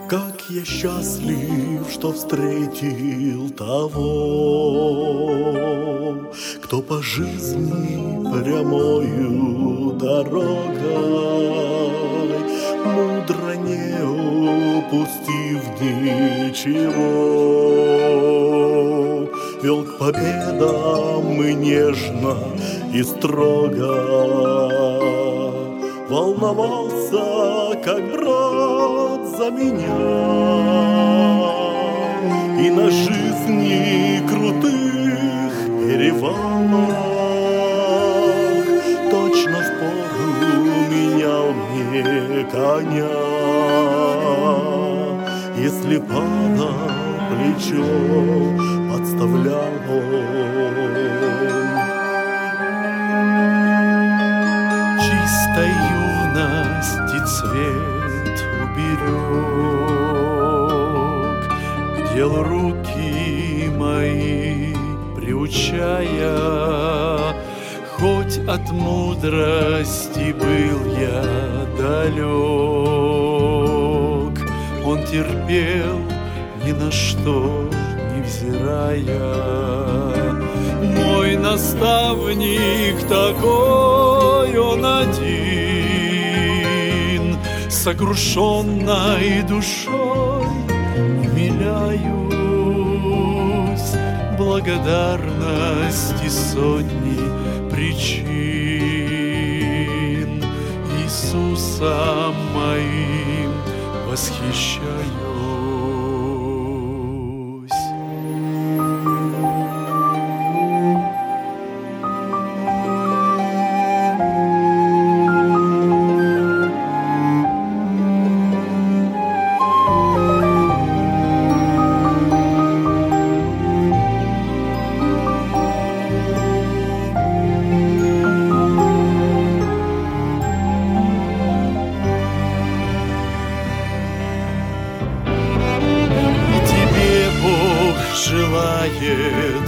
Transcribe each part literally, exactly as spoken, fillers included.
Как я счастлив, что встретил того, кто по жизни прямою дорогой, мудро не упустив ничего, вел к победам и нежно, и строго волновался, как брат, за меня. И на жизни крутых перевалах точно в пору менял мне коня. Если падал, плечо подставлял он. Чистой юности цвет уберег, к делу руки мои приучая. Хоть от мудрости был я далек, он терпел, ни на что невзирая. Мой наставник такой он один, сокрушенной душой умиляюсь, благодарности сотни причин Иисусом моим восхищаюсь. Желает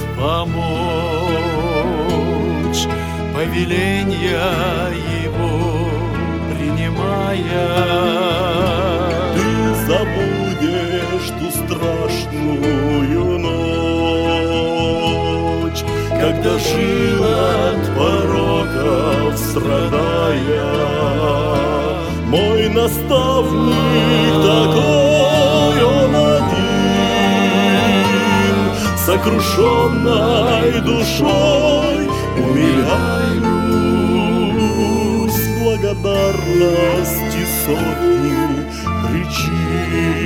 помочь, повеления его принимая. Ты забудешь ту страшную ночь, когда жил от пороков страдая. Мой наставник такой он один, сокрушенной душой умиляюсь, благодарности сотни причин